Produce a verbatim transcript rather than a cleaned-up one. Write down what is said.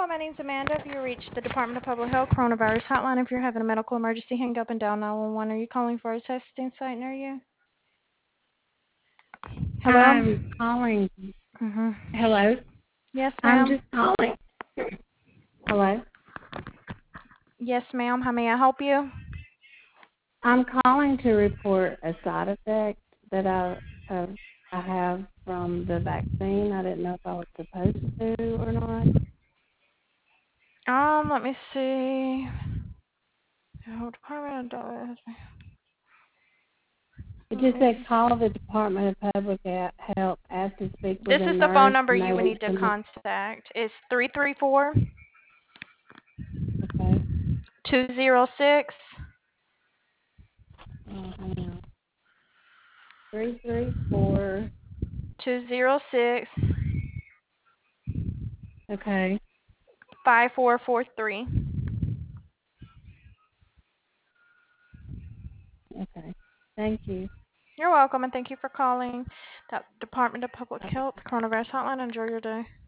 Hello, my name's Amanda. If you reached the Department of Public Health Coronavirus Hotline, if you're having a medical emergency, hang up and dial nine one one. Are you calling for a testing site near you? Hello? I'm calling. Mm-hmm. Hello? Yes, I'm ma'am. just calling. Hello? Yes, ma'am. How may I help you? I'm calling to report a side effect that I uh, I have from the vaccine. I didn't know if I was supposed to or not. Um, let me see. Oh, Department of It Let just me said see. call the Department of Public Health, ask to speak This with a is the phone nurse, number and they you would will need to submit. contact. It's three three four, Okay. two zero six, Uh, hang on. Three three four. two zero six, Okay. five four four three. Okay. Thank you. You're welcome, and thank you for calling the Department of Public Health Coronavirus Hotline. Enjoy your day.